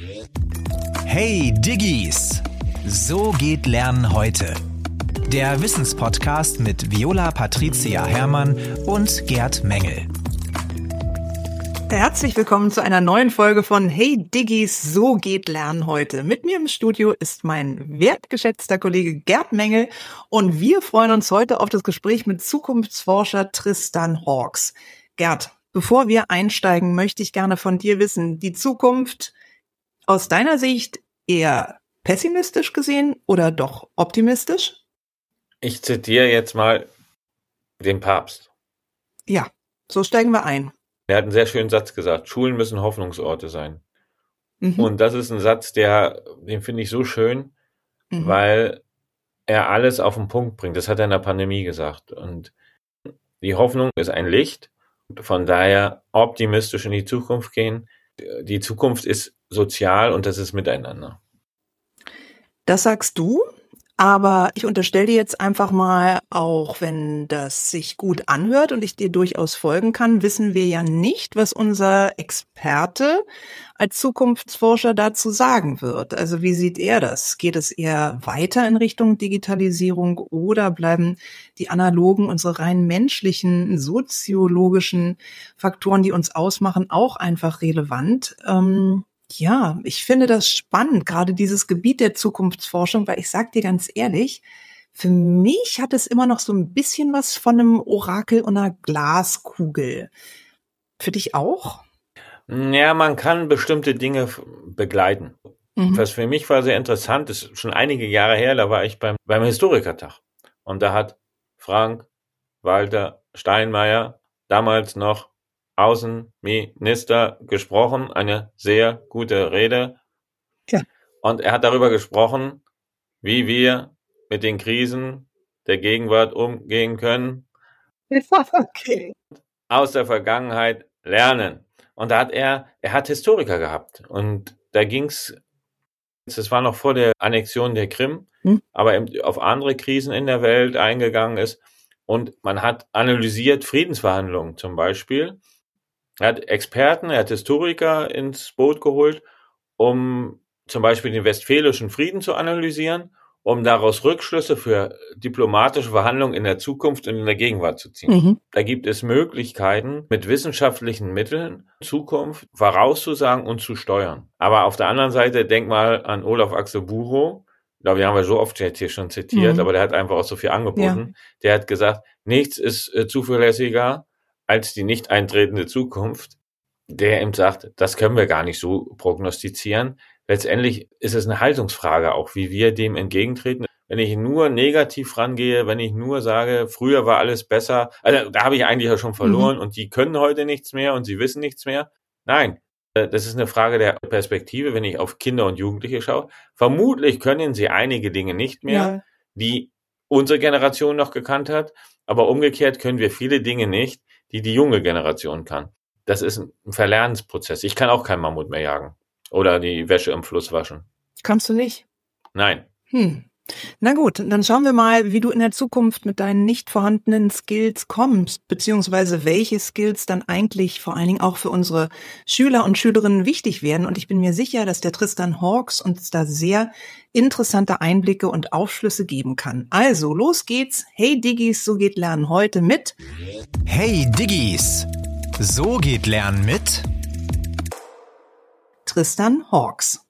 Hey Diggis! So geht Lernen heute. Der Wissenspodcast mit Viola Patricia Herrmann und Gerd Mengel. Herzlich willkommen zu einer neuen Folge von Hey Diggis, so geht Lernen heute. Mit mir im Studio ist mein wertgeschätzter Kollege Gerd Mengel und wir freuen uns heute auf das Gespräch mit Zukunftsforscher Tristan Hawks. Gerd, bevor wir einsteigen, möchte ich gerne von dir wissen, die Zukunft aus deiner Sicht eher pessimistisch gesehen oder doch optimistisch? Ich zitiere jetzt mal den Papst. Ja, so steigen wir ein. Er hat einen sehr schönen Satz gesagt, Schulen müssen Hoffnungsorte sein. Und das ist ein Satz, den finde ich so schön, weil er alles auf den Punkt bringt. Das hat er in der Pandemie gesagt. Und die Hoffnung ist ein Licht. Von daher optimistisch in die Zukunft gehen. Die Zukunft ist sozial und das ist miteinander. Das sagst du, aber ich unterstelle dir jetzt einfach mal, auch wenn das sich gut anhört und ich dir durchaus folgen kann, wissen wir ja nicht, was unser Experte als Zukunftsforscher dazu sagen wird. Also wie sieht er das? Geht es eher weiter in Richtung Digitalisierung oder bleiben die analogen, unsere rein menschlichen, soziologischen Faktoren, die uns ausmachen, auch einfach relevant? Ja, ich finde das spannend, gerade dieses Gebiet der Zukunftsforschung, weil ich sag dir ganz ehrlich, für mich hat es immer noch so ein bisschen was von einem Orakel und einer Glaskugel. Für dich auch? Ja, man kann bestimmte Dinge begleiten. Was für mich war sehr interessant, ist schon einige Jahre her, da war ich beim Historikertag. Und da hat Frank-Walter Steinmeier, damals noch Außenminister, gesprochen, eine sehr gute Rede. Ja. Und er hat darüber gesprochen, wie wir mit den Krisen der Gegenwart umgehen können, Okay. aus der Vergangenheit lernen. Und da hat er hat Historiker gehabt. Und da ging's, das war noch vor der Annexion der Krim, aber eben auf andere Krisen in der Welt eingegangen ist. Und man hat analysiert Friedensverhandlungen zum Beispiel. Er hat Experten, er hat Historiker ins Boot geholt, um zum Beispiel den Westfälischen Frieden zu analysieren, um daraus Rückschlüsse für diplomatische Verhandlungen in der Zukunft und in der Gegenwart zu ziehen. Da gibt es Möglichkeiten, mit wissenschaftlichen Mitteln Zukunft vorauszusagen und zu steuern. Aber auf der anderen Seite, denk mal an Olaf Axel Buchow. Ich glaube, den haben wir so oft jetzt hier schon zitiert, aber der hat einfach auch so viel angeboten. Ja. Der hat gesagt, nichts ist zuverlässiger als die nicht eintretende Zukunft, der eben sagt, das können wir gar nicht so prognostizieren. Letztendlich ist es eine Haltungsfrage auch, wie wir dem entgegentreten. Wenn ich nur negativ rangehe, wenn ich nur sage, früher war alles besser, also da habe ich eigentlich ja schon verloren und die können heute nichts mehr und sie wissen nichts mehr. Nein, das ist eine Frage der Perspektive, wenn ich auf Kinder und Jugendliche schaue. Vermutlich können sie einige Dinge nicht mehr, die unsere Generation noch gekannt hat, aber umgekehrt können wir viele Dinge nicht, die die junge Generation kann. Das ist ein Verlernensprozess. Ich kann auch kein Mammut mehr jagen oder die Wäsche im Fluss waschen. Kannst du nicht? Nein. Na gut, dann schauen wir mal, wie du in der Zukunft mit deinen nicht vorhandenen Skills kommst, beziehungsweise welche Skills dann eigentlich vor allen Dingen auch für unsere Schüler und Schülerinnen wichtig werden. Und ich bin mir sicher, dass der Tristan Hawks uns da sehr interessante Einblicke und Aufschlüsse geben kann. Also, los geht's. Hey Diggis, so geht Lernen heute mit Hey Diggis, so geht Lernen mit Tristan Hawks.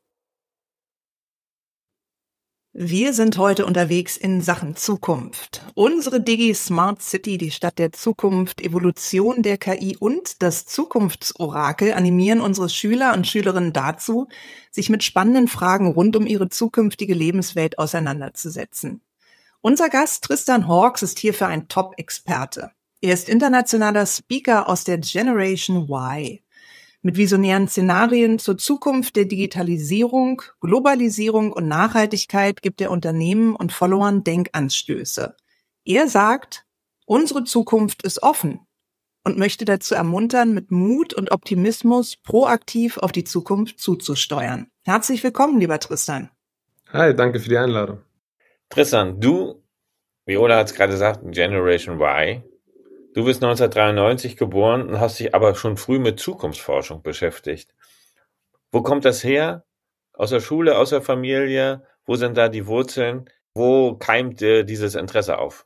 Wir sind heute unterwegs in Sachen Zukunft. Unsere Digi Smart City, die Stadt der Zukunft, Evolution der KI und das Zukunftsorakel animieren unsere Schüler und Schülerinnen dazu, sich mit spannenden Fragen rund um ihre zukünftige Lebenswelt auseinanderzusetzen. Unser Gast Tristan Hawks ist hierfür ein Top-Experte. Er ist internationaler Speaker aus der Generation Y. Mit visionären Szenarien zur Zukunft der Digitalisierung, Globalisierung und Nachhaltigkeit gibt er Unternehmen und Followern Denkanstöße. Er sagt, unsere Zukunft ist offen und möchte dazu ermuntern, mit Mut und Optimismus proaktiv auf die Zukunft zuzusteuern. Herzlich willkommen, lieber Tristan. Hi, danke für die Einladung. Tristan, du, Viola hat es gerade gesagt, Generation Y. Du bist 1993 geboren und hast dich aber schon früh mit Zukunftsforschung beschäftigt. Wo kommt das her Aus der Schule, aus der Familie? Wo sind da die Wurzeln? Wo keimt dieses Interesse auf?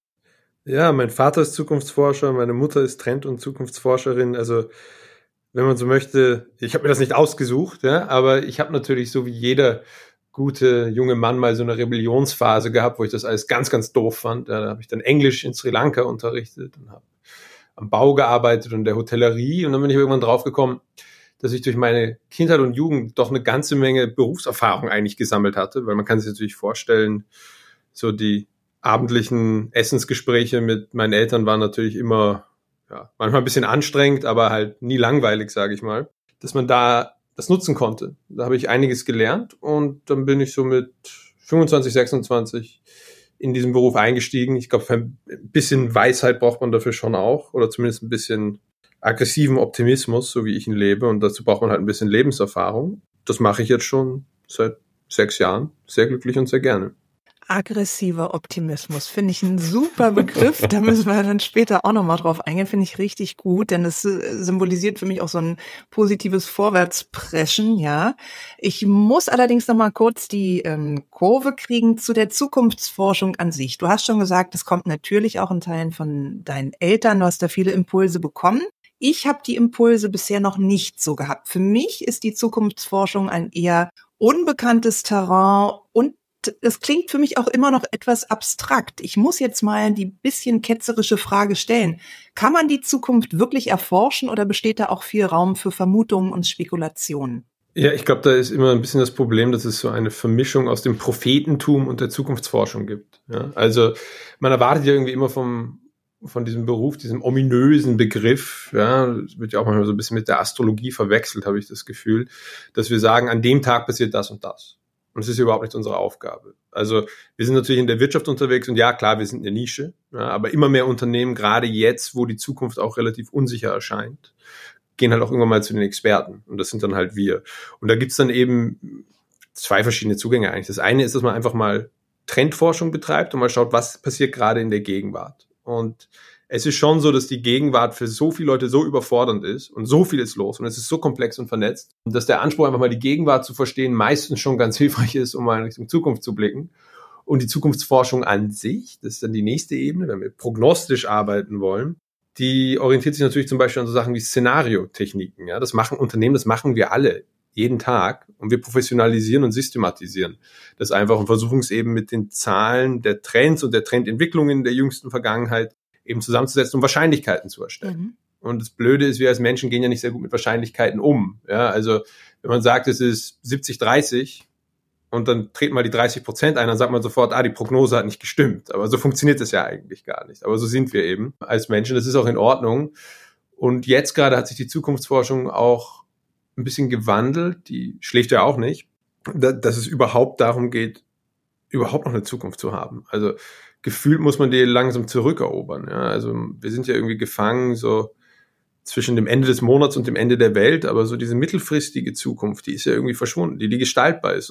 Ja, mein Vater ist Zukunftsforscher, meine Mutter ist Trend- und Zukunftsforscherin. Also, wenn man so möchte, ich habe mir das nicht ausgesucht, ja, aber ich habe natürlich so wie jeder gute junge Mann mal so eine Rebellionsphase gehabt, wo ich das alles ganz, ganz doof fand. Ja, da habe ich dann Englisch in Sri Lanka unterrichtet und habe am Bau gearbeitet und der Hotellerie. Und dann bin ich irgendwann draufgekommen, dass ich durch meine Kindheit und Jugend doch eine ganze Menge Berufserfahrung eigentlich gesammelt hatte, weil man kann sich natürlich vorstellen, so die abendlichen Essensgespräche mit meinen Eltern waren natürlich immer, ja, manchmal ein bisschen anstrengend, aber halt nie langweilig, sage ich mal, dass man da das nutzen konnte. Da habe ich einiges gelernt und dann bin ich so mit 25, 26 in diesen Beruf eingestiegen. Ich glaube, ein bisschen Weisheit braucht man dafür schon auch oder zumindest ein bisschen aggressiven Optimismus, so wie ich ihn lebe, und dazu braucht man halt ein bisschen Lebenserfahrung. Das mache ich jetzt schon seit 6 Jahren, sehr glücklich und sehr gerne. Aggressiver Optimismus finde ich ein super Begriff. Da müssen wir dann später auch nochmal drauf eingehen. Finde ich richtig gut, denn es symbolisiert für mich auch so ein positives Vorwärtspreschen, ja. Ich muss allerdings nochmal kurz die Kurve kriegen zu der Zukunftsforschung an sich. Du hast schon gesagt, es kommt natürlich auch in Teilen von deinen Eltern. Du hast da viele Impulse bekommen. Ich habe die Impulse bisher noch nicht so gehabt. Für mich ist die Zukunftsforschung ein eher unbekanntes Terrain und es klingt für mich auch immer noch etwas abstrakt. Ich muss jetzt mal die bisschen ketzerische Frage stellen. Kann man die Zukunft wirklich erforschen oder besteht da auch viel Raum für Vermutungen und Spekulationen? Ja, ich glaube, da ist immer ein bisschen das Problem, dass es so eine Vermischung aus dem Prophetentum und der Zukunftsforschung gibt. Ja, also man erwartet ja irgendwie immer von diesem Beruf, diesem ominösen Begriff, ja, das wird ja auch manchmal so ein bisschen mit der Astrologie verwechselt, habe ich das Gefühl, dass wir sagen, an dem Tag passiert das und das. Und das ist überhaupt nicht unsere Aufgabe. Also wir sind natürlich in der Wirtschaft unterwegs und ja, klar, wir sind in der Nische, ja, aber immer mehr Unternehmen, gerade jetzt, wo die Zukunft auch relativ unsicher erscheint, gehen halt auch irgendwann mal zu den Experten. Und das sind dann halt wir. Und da gibt's dann eben 2 verschiedene Zugänge eigentlich. Das eine ist, dass man einfach mal Trendforschung betreibt und mal schaut, was passiert gerade in der Gegenwart. Und es ist schon so, dass die Gegenwart für so viele Leute so überfordernd ist und so viel ist los und es ist so komplex und vernetzt, dass der Anspruch, einfach mal die Gegenwart zu verstehen, meistens schon ganz hilfreich ist, um mal in Richtung Zukunft zu blicken. Und die Zukunftsforschung an sich, das ist dann die nächste Ebene, wenn wir prognostisch arbeiten wollen, die orientiert sich natürlich zum Beispiel an so Sachen wie Szenariotechniken. Ja, das machen Unternehmen, das machen wir alle jeden Tag und wir professionalisieren und systematisieren das einfach und versuchen es eben mit den Zahlen der Trends und der Trendentwicklungen der jüngsten Vergangenheit eben zusammenzusetzen, um Wahrscheinlichkeiten zu erstellen. Mhm. Und das Blöde ist, wir als Menschen gehen ja nicht sehr gut mit Wahrscheinlichkeiten um. Ja, also wenn man sagt, es ist 70-30 und dann treten mal die 30% ein, dann sagt man sofort, die Prognose hat nicht gestimmt. Aber so funktioniert das ja eigentlich gar nicht. Aber so sind wir eben als Menschen. Das ist auch in Ordnung. Und jetzt gerade hat sich die Zukunftsforschung auch ein bisschen gewandelt. Die schläft ja auch nicht, dass es überhaupt darum geht, überhaupt noch eine Zukunft zu haben. Also gefühlt muss man die langsam zurückerobern. Ja? Also wir sind ja irgendwie gefangen so zwischen dem Ende des Monats und dem Ende der Welt, aber so diese mittelfristige Zukunft, die ist ja irgendwie verschwunden, die gestaltbar ist, so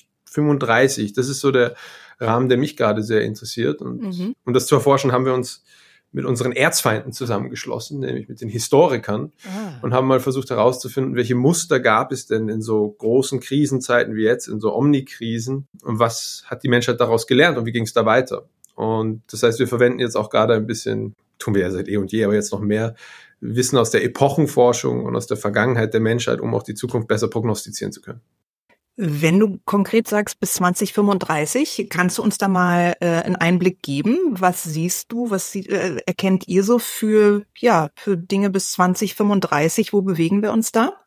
2035, das ist so der Rahmen, der mich gerade sehr interessiert. Und um das zu erforschen, haben wir uns mit unseren Erzfeinden zusammengeschlossen, nämlich mit den Historikern, und haben mal versucht herauszufinden, welche Muster gab es denn in so großen Krisenzeiten wie jetzt, in so Omnikrisen, und was hat die Menschheit daraus gelernt und wie ging es da weiter? Und das heißt, wir verwenden jetzt auch gerade ein bisschen, tun wir ja seit eh und je, aber jetzt noch mehr Wissen aus der Epochenforschung und aus der Vergangenheit der Menschheit, um auch die Zukunft besser prognostizieren zu können. Wenn du konkret sagst, bis 2035, kannst du uns da mal einen Einblick geben? Was siehst du, erkennt ihr so für Dinge bis 2035? Wo bewegen wir uns da?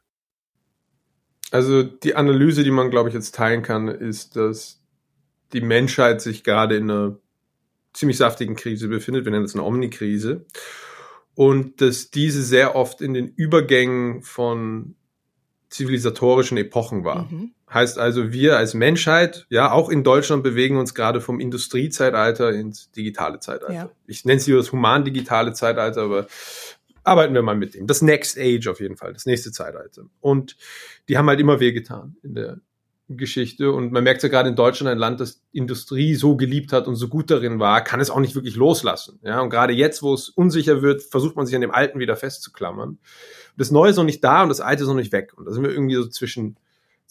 Also die Analyse, die man, glaube ich, jetzt teilen kann, ist, dass die Menschheit sich gerade in einer ziemlich saftigen Krise befindet. Wir nennen das eine Omnikrise. Und dass diese sehr oft in den Übergängen von zivilisatorischen Epochen war. Heißt also, wir als Menschheit, ja, auch in Deutschland bewegen uns gerade vom Industriezeitalter ins digitale Zeitalter. Ja. Ich nenne es hier das human-digitale Zeitalter, aber arbeiten wir mal mit dem. Das Next Age auf jeden Fall, das nächste Zeitalter. Und die haben halt immer wehgetan in der Geschichte. Und man merkt ja gerade in Deutschland, ein Land, das Industrie so geliebt hat und so gut darin war, kann es auch nicht wirklich loslassen. Ja, und gerade jetzt, wo es unsicher wird, versucht man sich an dem Alten wieder festzuklammern. Das Neue ist noch nicht da und das Alte ist noch nicht weg. Und da sind wir irgendwie so zwischen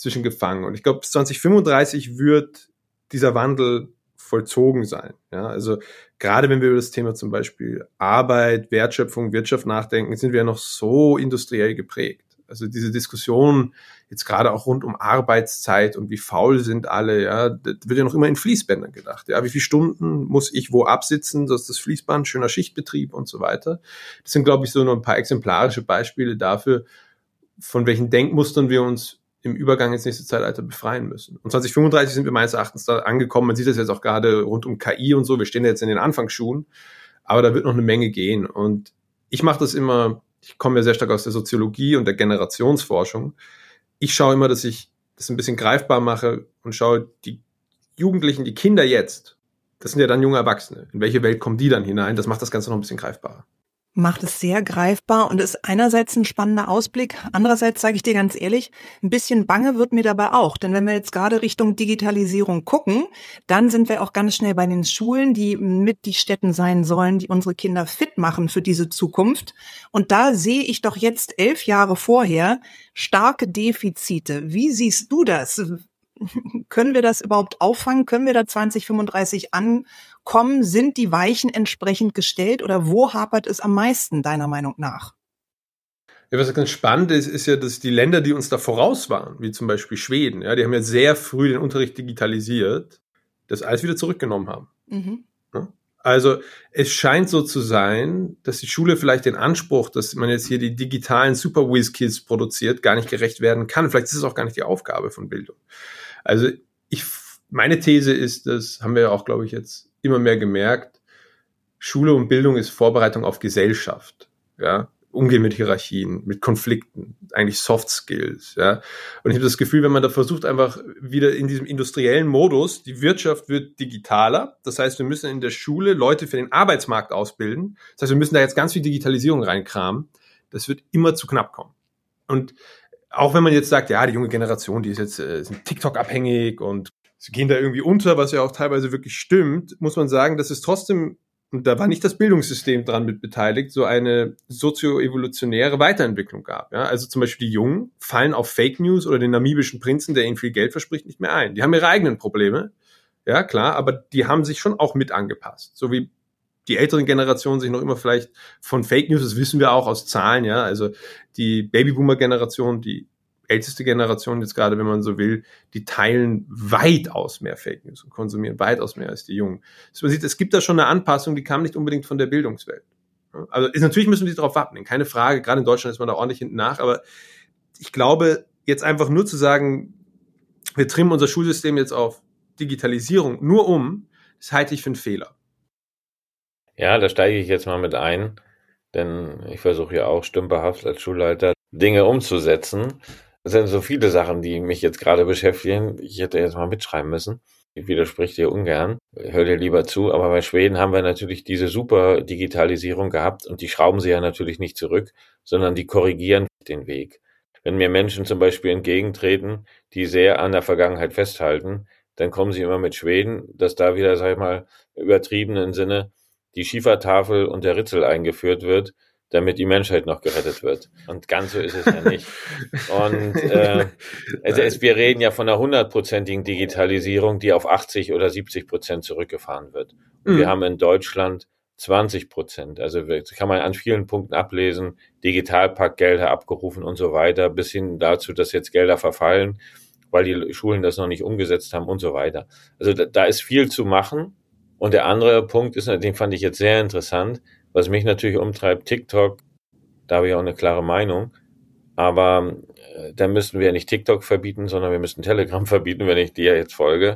zwischengefangen. Und ich glaube, bis 2035 wird dieser Wandel vollzogen sein. Ja, also gerade wenn wir über das Thema zum Beispiel Arbeit, Wertschöpfung, Wirtschaft nachdenken, sind wir ja noch so industriell geprägt. Also diese Diskussion jetzt gerade auch rund um Arbeitszeit und wie faul sind alle, ja, das wird ja noch immer in Fließbändern gedacht. Ja, wie viele Stunden muss ich wo absitzen, so ist das Fließband, schöner Schichtbetrieb und so weiter. Das sind, glaube ich, so nur ein paar exemplarische Beispiele dafür, von welchen Denkmustern wir uns im Übergang ins nächste Zeitalter befreien müssen. Und 2035 sind wir meines Erachtens da angekommen. Man sieht das jetzt auch gerade rund um KI und so. Wir stehen jetzt in den Anfangsschuhen, aber da wird noch eine Menge gehen. Und ich mache das immer, ich komme ja sehr stark aus der Soziologie und der Generationsforschung. Ich schaue immer, dass ich das ein bisschen greifbar mache und schaue, die Jugendlichen, die Kinder jetzt, das sind ja dann junge Erwachsene. In welche Welt kommen die dann hinein? Das macht das Ganze noch ein bisschen greifbarer. Macht es sehr greifbar und ist einerseits ein spannender Ausblick. Andererseits sage ich dir ganz ehrlich, ein bisschen bange wird mir dabei auch. Denn wenn wir jetzt gerade Richtung Digitalisierung gucken, dann sind wir auch ganz schnell bei den Schulen, die mit die Stätten sein sollen, die unsere Kinder fit machen für diese Zukunft. Und da sehe ich doch jetzt 11 Jahre vorher starke Defizite. Wie siehst du das? Können wir das überhaupt auffangen? Können wir da 2035 ankommen? Sind die Weichen entsprechend gestellt oder wo hapert es am meisten, deiner Meinung nach? Ja, was ganz spannend ist, ist ja, dass die Länder, die uns da voraus waren, wie zum Beispiel Schweden, ja, die haben ja sehr früh den Unterricht digitalisiert, das alles wieder zurückgenommen haben. Mhm. Ja? Also es scheint so zu sein, dass die Schule vielleicht den Anspruch, dass man jetzt hier die digitalen Super-Whiz-Kids produziert, gar nicht gerecht werden kann. Vielleicht ist es auch gar nicht die Aufgabe von Bildung. Also meine These ist, das haben wir ja auch, glaube ich, jetzt immer mehr gemerkt, Schule und Bildung ist Vorbereitung auf Gesellschaft, ja, Umgehen mit Hierarchien, mit Konflikten, eigentlich Soft Skills, ja. Und ich habe das Gefühl, wenn man da versucht, einfach wieder in diesem industriellen Modus, die Wirtschaft wird digitaler, das heißt, wir müssen in der Schule Leute für den Arbeitsmarkt ausbilden, das heißt, wir müssen da jetzt ganz viel Digitalisierung reinkramen, das wird immer zu knapp kommen. Und auch wenn man jetzt sagt, ja, die junge Generation, die ist jetzt sind TikTok-abhängig und sie gehen da irgendwie unter, was ja auch teilweise wirklich stimmt, muss man sagen, dass es trotzdem, und da war nicht das Bildungssystem dran mit beteiligt, so eine sozioevolutionäre Weiterentwicklung gab. Ja? Also zum Beispiel die Jungen fallen auf Fake News oder den namibischen Prinzen, der ihnen viel Geld verspricht, nicht mehr ein. Die haben ihre eigenen Probleme, ja klar, aber die haben sich schon auch mit angepasst. So wie die älteren Generationen sich noch immer vielleicht von Fake News, das wissen wir auch aus Zahlen, ja, also die Babyboomer-Generation, die älteste Generation jetzt gerade, wenn man so will, die teilen weitaus mehr Fake News und konsumieren weitaus mehr als die Jungen. Also man sieht, es gibt da schon eine Anpassung, die kam nicht unbedingt von der Bildungswelt. Also natürlich müssen wir darauf warten, keine Frage, gerade in Deutschland ist man da ordentlich hinten nach, aber ich glaube, jetzt einfach nur zu sagen, wir trimmen unser Schulsystem jetzt auf Digitalisierung nur um, das halte ich für einen Fehler. Ja, da steige ich jetzt mal mit ein, denn ich versuche ja auch stümperhaft als Schulleiter Dinge umzusetzen. Es sind so viele Sachen, die mich jetzt gerade beschäftigen. Ich hätte jetzt mal mitschreiben müssen. Ich widerspreche dir ungern, hör dir lieber zu, aber bei Schweden haben wir natürlich diese super Digitalisierung gehabt und die schrauben sie ja natürlich nicht zurück, sondern die korrigieren den Weg. Wenn mir Menschen zum Beispiel entgegentreten, die sehr an der Vergangenheit festhalten, dann kommen sie immer mit Schweden, dass da wieder, sag ich mal, im übertriebenen Sinne die Schiefertafel und der Ritzel eingeführt wird, damit die Menschheit noch gerettet wird. Und ganz so ist es ja nicht. Und wir reden ja von einer 100%igen Digitalisierung, die auf 80 oder 70% zurückgefahren wird. Und wir haben in Deutschland 20%. Also kann man an vielen Punkten ablesen, Digitalpaktgelder abgerufen und so weiter, bis hin dazu, dass jetzt Gelder verfallen, weil die Schulen das noch nicht umgesetzt haben und so weiter. Also da ist viel zu machen. Und der andere Punkt ist, den fand ich jetzt sehr interessant, was mich natürlich umtreibt, TikTok, da habe ich auch eine klare Meinung, aber da müssten wir ja nicht TikTok verbieten, sondern wir müssten Telegram verbieten, wenn ich dir jetzt folge.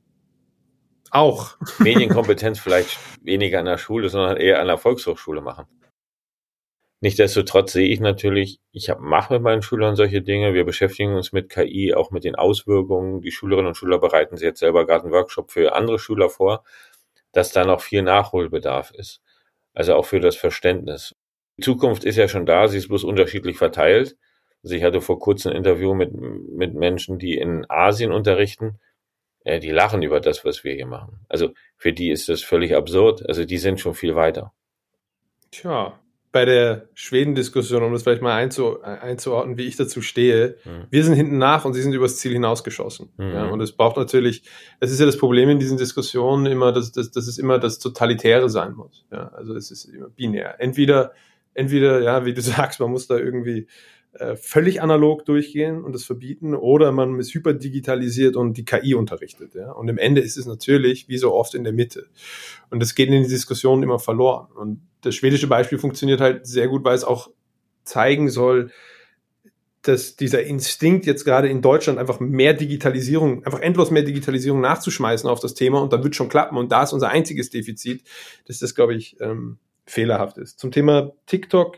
Auch. Medienkompetenz vielleicht weniger an der Schule, sondern eher an der Volkshochschule machen. Nichtsdestotrotz sehe ich natürlich, mache mit meinen Schülern solche Dinge, wir beschäftigen uns mit KI, auch mit den Auswirkungen, die Schülerinnen und Schüler bereiten sich jetzt selber gerade einen Workshop für andere Schüler vor, dass da noch viel Nachholbedarf ist. Also auch für das Verständnis. Die Zukunft ist ja schon da, sie ist bloß unterschiedlich verteilt. Also ich hatte vor kurzem ein Interview mit Menschen, die in Asien unterrichten. Die lachen über das, was wir hier machen. Also für die ist das völlig absurd. Also die sind schon viel weiter. Tja, bei der Schweden-Diskussion, um das vielleicht mal einzuordnen, wie ich dazu stehe. Wir sind hinten nach und sie sind übers Ziel hinausgeschossen. Ja, und es braucht natürlich, es ist ja das Problem in diesen Diskussionen immer, dass es immer das Totalitäre sein muss. Ja, also es ist immer binär. Entweder, ja, wie du sagst, man muss da irgendwie völlig analog durchgehen und das verbieten, oder man ist hyperdigitalisiert und die KI unterrichtet. Ja? Und im Ende ist es natürlich, wie so oft, in der Mitte. Und das geht in den Diskussionen immer verloren. Und das schwedische Beispiel funktioniert halt sehr gut, weil es auch zeigen soll, dass dieser Instinkt jetzt gerade in Deutschland einfach endlos mehr Digitalisierung nachzuschmeißen auf das Thema, und dann wird schon klappen. Und da ist unser einziges Defizit, dass das, glaube ich, fehlerhaft ist. Zum Thema TikTok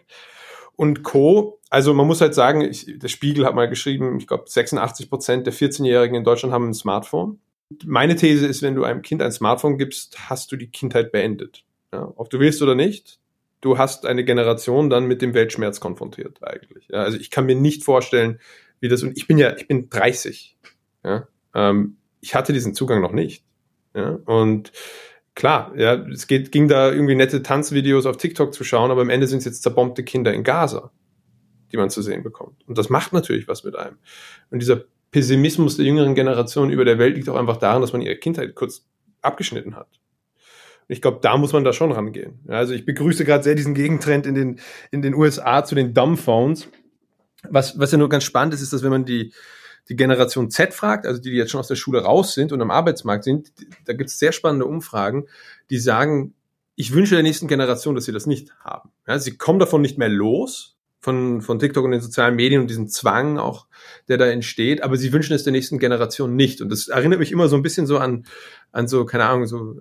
und Co. Also man muss halt sagen, der Spiegel hat mal geschrieben, ich glaube 86% der 14-Jährigen in Deutschland haben ein Smartphone. Meine These ist, wenn du einem Kind ein Smartphone gibst, hast du die Kindheit beendet. Ja, ob du willst oder nicht, du hast eine Generation dann mit dem Weltschmerz konfrontiert eigentlich. Ja, also ich kann mir nicht vorstellen, wie das, und ich bin 30. Ja, ich hatte diesen Zugang noch nicht. Ja, und klar, ja, es ging da irgendwie nette Tanzvideos auf TikTok zu schauen, aber am Ende sind es jetzt zerbombte Kinder in Gaza, die man zu sehen bekommt. Und das macht natürlich was mit einem. Und dieser Pessimismus der jüngeren Generation über der Welt liegt auch einfach daran, dass man ihre Kindheit kurz abgeschnitten hat. Und ich glaube, da muss man da schon rangehen. Ja, also ich begrüße gerade sehr diesen Gegentrend in den USA zu den Dumbphones. Was ja nur ganz spannend ist, dass wenn man die Generation Z fragt, also die jetzt schon aus der Schule raus sind und am Arbeitsmarkt sind, da gibt es sehr spannende Umfragen, die sagen, ich wünsche der nächsten Generation, dass sie das nicht haben. Ja, sie kommen davon nicht mehr los, von TikTok und den sozialen Medien und diesem Zwang auch, der da entsteht, aber sie wünschen es der nächsten Generation nicht. Und das erinnert mich immer so ein bisschen so an so, keine Ahnung, so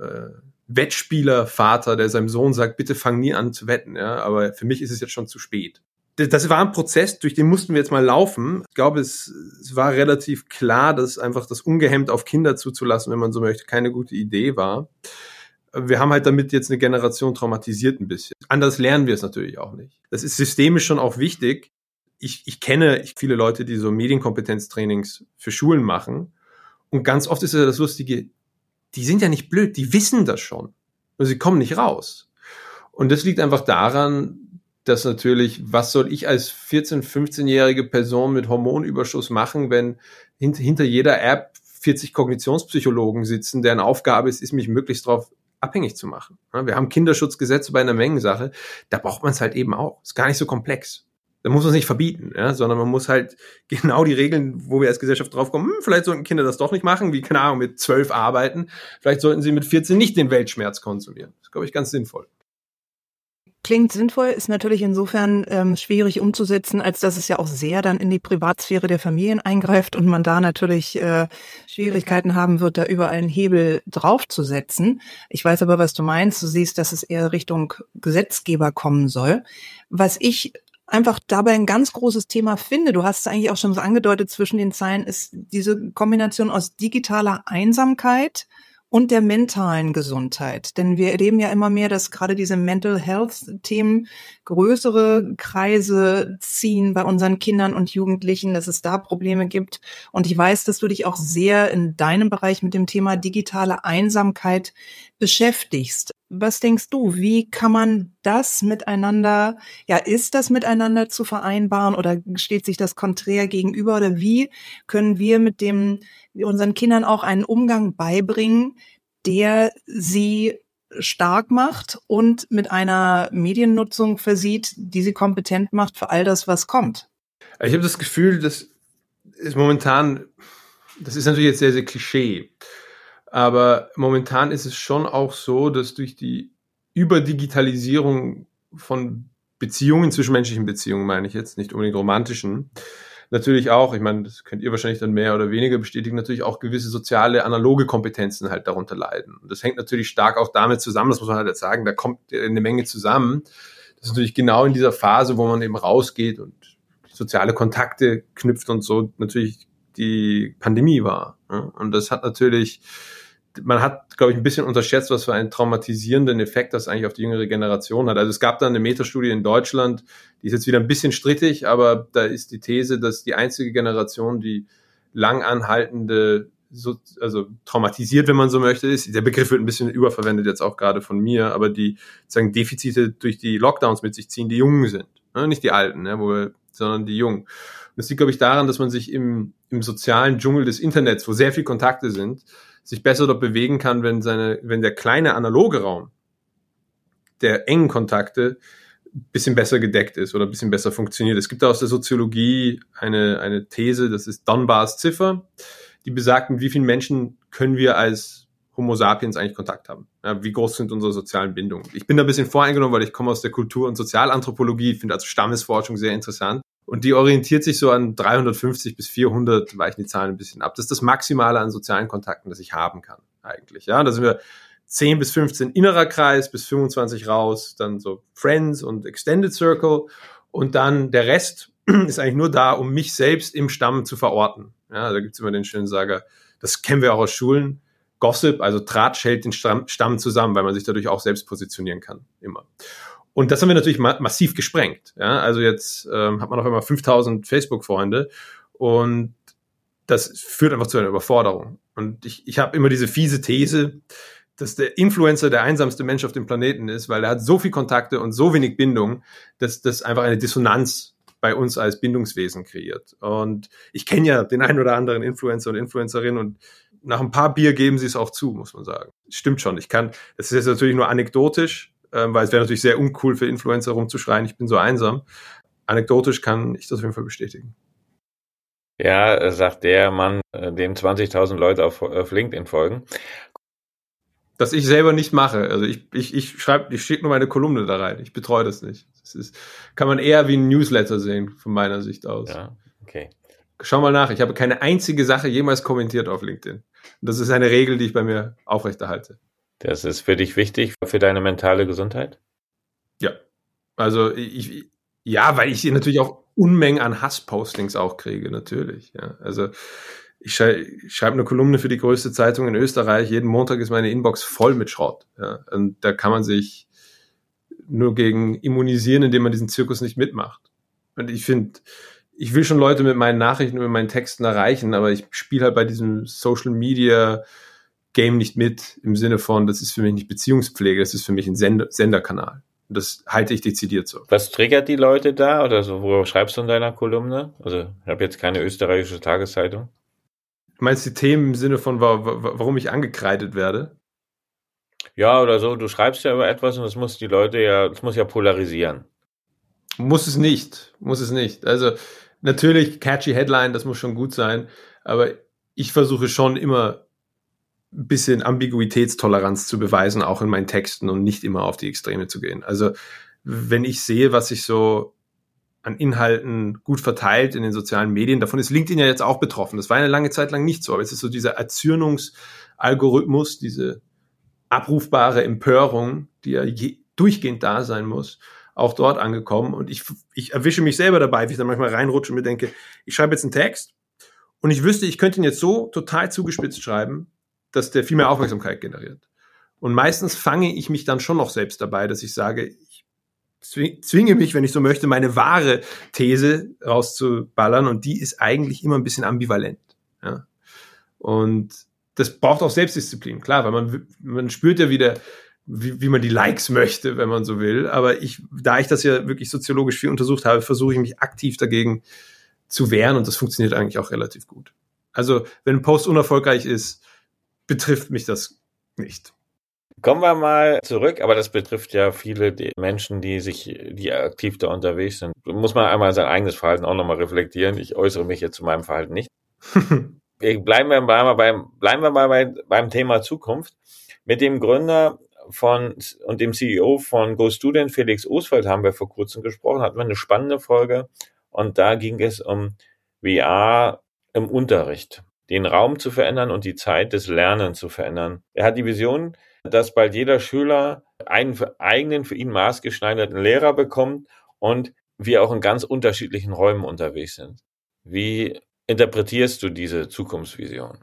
Wettspielervater, der seinem Sohn sagt, bitte fang nie an zu wetten. Ja, aber für mich ist es jetzt schon zu spät. Das war ein Prozess, durch den mussten wir jetzt mal laufen. Ich glaube, es war relativ klar, dass einfach das ungehemmt auf Kinder zuzulassen, wenn man so möchte, keine gute Idee war. Wir haben halt damit jetzt eine Generation traumatisiert ein bisschen. Anders lernen wir es natürlich auch nicht. Das ist systemisch schon auch wichtig. Ich kenne viele Leute, die so Medienkompetenztrainings für Schulen machen. Und ganz oft ist ja das Lustige, die sind ja nicht blöd, die wissen das schon. Und sie kommen nicht raus. Und das liegt einfach daran, dass natürlich, was soll ich als 14-, 15-jährige Person mit Hormonüberschuss machen, wenn hinter jeder App 40 Kognitionspsychologen sitzen, deren Aufgabe es ist, mich möglichst darauf abhängig zu machen. Wir haben Kinderschutzgesetze bei einer Mengensache, da braucht man es halt eben auch. Ist gar nicht so komplex. Da muss man es nicht verbieten, ja, sondern man muss halt genau die Regeln, wo wir als Gesellschaft draufkommen, vielleicht sollten Kinder das doch nicht machen, wie, keine Ahnung, mit 12 arbeiten, vielleicht sollten sie mit 14 nicht den Weltschmerz konsumieren. Das ist, glaube ich, ganz sinnvoll. Klingt sinnvoll, ist natürlich insofern schwierig umzusetzen, als dass es ja auch sehr dann in die Privatsphäre der Familien eingreift und man da natürlich Schwierigkeiten haben wird, da überall einen Hebel draufzusetzen. Ich weiß aber, was du meinst. Du siehst, dass es eher Richtung Gesetzgeber kommen soll. Was ich einfach dabei ein ganz großes Thema finde, du hast es eigentlich auch schon so angedeutet zwischen den Zeilen, ist diese Kombination aus digitaler Einsamkeit und der mentalen Gesundheit. Denn wir erleben ja immer mehr, dass gerade diese Mental Health-Themen größere Kreise ziehen bei unseren Kindern und Jugendlichen, dass es da Probleme gibt. Und ich weiß, dass du dich auch sehr in deinem Bereich mit dem Thema digitale Einsamkeit beschäftigst. Was denkst du, wie kann man das miteinander, ja, ist das miteinander zu vereinbaren oder steht sich das konträr gegenüber, oder wie können wir unseren Kindern auch einen Umgang beibringen, der sie stark macht und mit einer Mediennutzung versieht, die sie kompetent macht für all das, was kommt? Ich habe das Gefühl, das ist momentan, das ist natürlich jetzt sehr, sehr Klischee, aber momentan ist es schon auch so, dass durch die Überdigitalisierung von Beziehungen, zwischenmenschlichen Beziehungen meine ich jetzt, nicht unbedingt romantischen, natürlich auch, ich meine, das könnt ihr wahrscheinlich dann mehr oder weniger bestätigen, natürlich auch gewisse soziale, analoge Kompetenzen halt darunter leiden. Und das hängt natürlich stark auch damit zusammen, das muss man halt sagen, da kommt eine Menge zusammen. Das ist natürlich genau in dieser Phase, wo man eben rausgeht und soziale Kontakte knüpft und so, natürlich die Pandemie war. Und das hat natürlich, man hat, glaube ich, ein bisschen unterschätzt, was für einen traumatisierenden Effekt das eigentlich auf die jüngere Generation hat. Also es gab da eine Metastudie in Deutschland, die ist jetzt wieder ein bisschen strittig, aber da ist die These, dass die einzige Generation, die lang anhaltende also traumatisiert, wenn man so möchte, ist. Der Begriff wird ein bisschen überverwendet jetzt auch gerade von mir, aber die sozusagen Defizite durch die Lockdowns mit sich ziehen, die Jungen sind. Ne? Nicht die Alten, ne? Sondern die Jungen. Und das liegt, glaube ich, daran, dass man sich im sozialen Dschungel des Internets, wo sehr viel Kontakte sind, sich besser dort bewegen kann, wenn der kleine analoge Raum der engen Kontakte ein bisschen besser gedeckt ist oder ein bisschen besser funktioniert. Es gibt aus der Soziologie eine These, das ist Dunbars Ziffer, die besagt, mit wie vielen Menschen können wir als Homo sapiens eigentlich Kontakt haben. Ja, wie groß sind unsere sozialen Bindungen? Ich bin da ein bisschen voreingenommen, weil ich komme aus der Kultur- und Sozialanthropologie, finde also Stammesforschung sehr interessant. Und die orientiert sich so an 350 bis 400, weichen die Zahlen ein bisschen ab. Das ist das Maximale an sozialen Kontakten, das ich haben kann eigentlich. Ja, da sind wir 10 bis 15 innerer Kreis, bis 25 raus, dann so Friends und Extended Circle. Und dann der Rest ist eigentlich nur da, um mich selbst im Stamm zu verorten. Ja, da gibt's immer den schönen Sager, das kennen wir auch aus Schulen, Gossip, also Tratsch hält den Stamm zusammen, weil man sich dadurch auch selbst positionieren kann, immer. Und das haben wir natürlich massiv gesprengt. Ja, also jetzt hat man auf einmal 5000 Facebook-Freunde und das führt einfach zu einer Überforderung. Und ich habe immer diese fiese These, dass der Influencer der einsamste Mensch auf dem Planeten ist, weil er hat so viel Kontakte und so wenig Bindung, dass das einfach eine Dissonanz bei uns als Bindungswesen kreiert. Und ich kenne ja den einen oder anderen Influencer und Influencerin und nach ein paar Bier geben sie es auch zu, muss man sagen. Stimmt schon. Das ist jetzt natürlich nur anekdotisch, weil es wäre natürlich sehr uncool für Influencer rumzuschreien, ich bin so einsam. Anekdotisch kann ich das auf jeden Fall bestätigen. Ja, sagt der Mann, dem 20.000 Leute auf LinkedIn folgen. Das ich selber nicht mache. Also ich schicke nur meine Kolumne da rein. Ich betreue das nicht. Kann man eher wie ein Newsletter sehen, von meiner Sicht aus. Ja, okay. Schau mal nach. Ich habe keine einzige Sache jemals kommentiert auf LinkedIn. Und das ist eine Regel, die ich bei mir aufrechterhalte. Das ist für dich wichtig, für deine mentale Gesundheit? Ja. Also weil ich natürlich auch Unmengen an Hasspostings auch kriege, natürlich. Ja. Also ich schreibe eine Kolumne für die größte Zeitung in Österreich. Jeden Montag ist meine Inbox voll mit Schrott. Ja. Und da kann man sich nur gegen immunisieren, indem man diesen Zirkus nicht mitmacht. Und ich finde, ich will schon Leute mit meinen Nachrichten und mit meinen Texten erreichen, aber ich spiele halt bei diesem Social Media Game nicht mit, im Sinne von, das ist für mich nicht Beziehungspflege, das ist für mich ein Senderkanal. Und das halte ich dezidiert so. Was triggert die Leute da oder so? Worüber schreibst du in deiner Kolumne? Also ich habe jetzt keine österreichische Tageszeitung. Du meinst die Themen im Sinne von, warum ich angekreidet werde? Ja, oder so. Du schreibst ja über etwas und das muss ja polarisieren. Muss es nicht. Also natürlich catchy Headline, das muss schon gut sein, aber ich versuche schon immer ein bisschen Ambiguitätstoleranz zu beweisen, auch in meinen Texten und nicht immer auf die Extreme zu gehen. Also wenn ich sehe, was sich so an Inhalten gut verteilt in den sozialen Medien, davon ist LinkedIn ja jetzt auch betroffen. Das war eine lange Zeit lang nicht so, aber es ist so dieser Erzürnungsalgorithmus, diese abrufbare Empörung, die ja durchgehend da sein muss, auch dort angekommen. Und ich erwische mich selber dabei, wie ich dann manchmal reinrutsche und mir denke, ich schreibe jetzt einen Text und ich wüsste, ich könnte ihn jetzt so total zugespitzt schreiben, dass der viel mehr Aufmerksamkeit generiert. Und meistens fange ich mich dann schon noch selbst dabei, dass ich sage, ich zwinge mich, wenn ich so möchte, meine wahre These rauszuballern und die ist eigentlich immer ein bisschen ambivalent. Ja? Und das braucht auch Selbstdisziplin, klar, weil man spürt ja wieder, wie man die Likes möchte, wenn man so will. Aber da ich das ja wirklich soziologisch viel untersucht habe, versuche ich mich aktiv dagegen zu wehren und das funktioniert eigentlich auch relativ gut. Also wenn ein Post unerfolgreich ist, betrifft mich das nicht. Kommen wir mal zurück, aber das betrifft ja viele Menschen, die aktiv da unterwegs sind. Muss man einmal sein eigenes Verhalten auch nochmal reflektieren. Ich äußere mich jetzt zu meinem Verhalten nicht. Bleiben wir mal beim Thema Zukunft. Mit dem Gründer und dem CEO von GoStudent, Felix Oswald, haben wir vor kurzem gesprochen, hatten wir eine spannende Folge und da ging es um VR im Unterricht, den Raum zu verändern und die Zeit des Lernens zu verändern. Er hat die Vision, dass bald jeder Schüler einen eigenen, für ihn maßgeschneiderten Lehrer bekommt und wir auch in ganz unterschiedlichen Räumen unterwegs sind. Wie interpretierst du diese Zukunftsvision?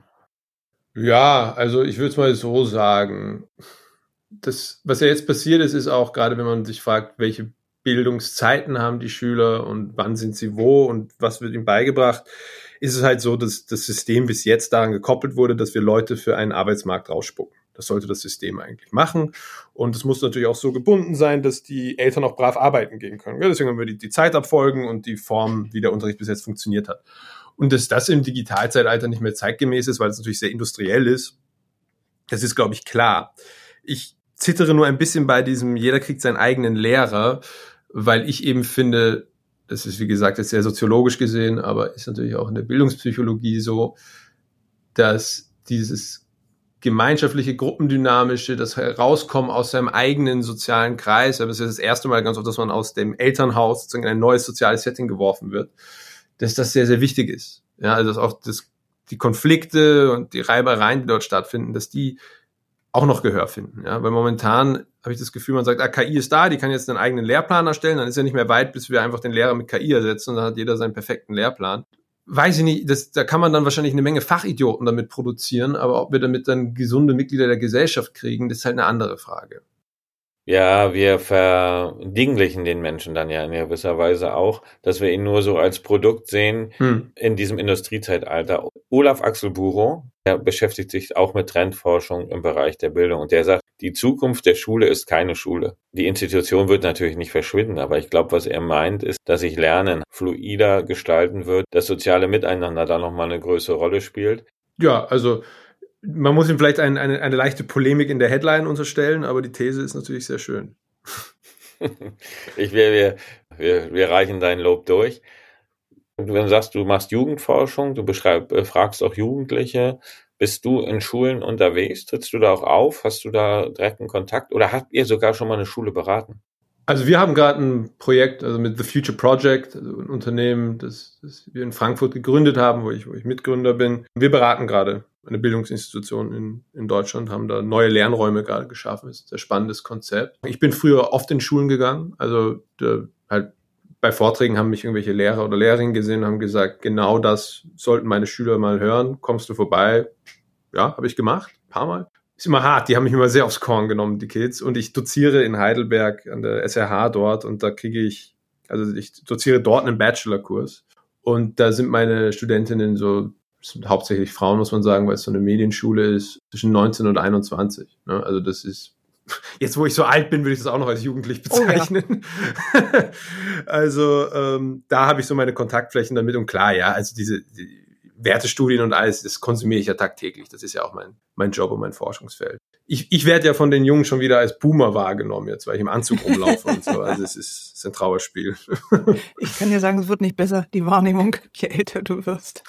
Ja, also ich würde es mal so sagen. Das, was ja jetzt passiert ist auch gerade, wenn man sich fragt, welche Bildungszeiten haben die Schüler und wann sind sie wo und was wird ihnen beigebracht, ist es halt so, dass das System bis jetzt daran gekoppelt wurde, dass wir Leute für einen Arbeitsmarkt rausspucken. Das sollte das System eigentlich machen. Und es muss natürlich auch so gebunden sein, dass die Eltern auch brav arbeiten gehen können. Deswegen haben wir die Zeitabfolgen und die Form, wie der Unterricht bis jetzt funktioniert hat. Und dass das im Digitalzeitalter nicht mehr zeitgemäß ist, weil es natürlich sehr industriell ist, das ist, glaube ich, klar. Ich zittere nur ein bisschen bei diesem, jeder kriegt seinen eigenen Lehrer, weil ich eben finde, das ist, wie gesagt, jetzt sehr soziologisch gesehen, aber ist natürlich auch in der Bildungspsychologie so, dass dieses gemeinschaftliche, gruppendynamische, das Herauskommen aus seinem eigenen sozialen Kreis, aber das ist das erste Mal ganz oft, dass man aus dem Elternhaus sozusagen in ein neues soziales Setting geworfen wird, dass das sehr, sehr wichtig ist. Ja, also dass auch die Konflikte und die Reibereien, die dort stattfinden, dass die auch noch Gehör finden. Ja, weil momentan habe ich das Gefühl, man sagt, KI ist da, die kann jetzt einen eigenen Lehrplan erstellen, dann ist ja nicht mehr weit, bis wir einfach den Lehrer mit KI ersetzen und dann hat jeder seinen perfekten Lehrplan. Weiß ich nicht, da kann man dann wahrscheinlich eine Menge Fachidioten damit produzieren, aber ob wir damit dann gesunde Mitglieder der Gesellschaft kriegen, das ist halt eine andere Frage. Ja, wir verdinglichen den Menschen dann ja in gewisser Weise auch, dass wir ihn nur so als Produkt sehen in diesem Industriezeitalter. Olaf Axel Burow, der beschäftigt sich auch mit Trendforschung im Bereich der Bildung und der sagt, die Zukunft der Schule ist keine Schule. Die Institution wird natürlich nicht verschwinden, aber ich glaube, was er meint, ist, dass sich Lernen fluider gestalten wird, das soziale Miteinander da nochmal eine größere Rolle spielt. Ja, also man muss ihm vielleicht eine leichte Polemik in der Headline unterstellen, aber die These ist natürlich sehr schön. Wir reichen dein Lob durch. Wenn du sagst, du machst Jugendforschung, du fragst auch Jugendliche, bist du in Schulen unterwegs? Trittst du da auch auf? Hast du da direkten Kontakt? Oder habt ihr sogar schon mal eine Schule beraten? Also wir haben gerade ein Projekt, also mit The Future Project, also ein Unternehmen, das wir in Frankfurt gegründet haben, wo ich Mitgründer bin. Wir beraten gerade eine Bildungsinstitution in Deutschland, haben da neue Lernräume gerade geschaffen. Das ist ein sehr spannendes Konzept. Ich bin früher oft in Schulen gegangen, also halt bei Vorträgen haben mich irgendwelche Lehrer oder Lehrerinnen gesehen und haben gesagt, genau das sollten meine Schüler mal hören. Kommst du vorbei? Ja, habe ich gemacht, ein paar Mal. Ist immer hart, die haben mich immer sehr aufs Korn genommen, die Kids. Und ich doziere in Heidelberg an der SRH dort und da ich doziere dort einen Bachelorkurs. Und da sind meine Studentinnen es sind hauptsächlich Frauen, muss man sagen, weil es so eine Medienschule ist, zwischen 19 und 21. Ne? Also das ist, jetzt wo ich so alt bin, würde ich das auch noch als jugendlich bezeichnen. Oh ja. Also da habe ich so meine Kontaktflächen damit und klar, ja, also die Wertestudien und alles, das konsumiere ich ja tagtäglich. Das ist ja auch mein Job und mein Forschungsfeld. Ich werde ja von den Jungen schon wieder als Boomer wahrgenommen jetzt, weil ich im Anzug rumlaufe und so. Also es ist ein Trauerspiel. Ich kann dir sagen, es wird nicht besser, die Wahrnehmung, je älter du wirst.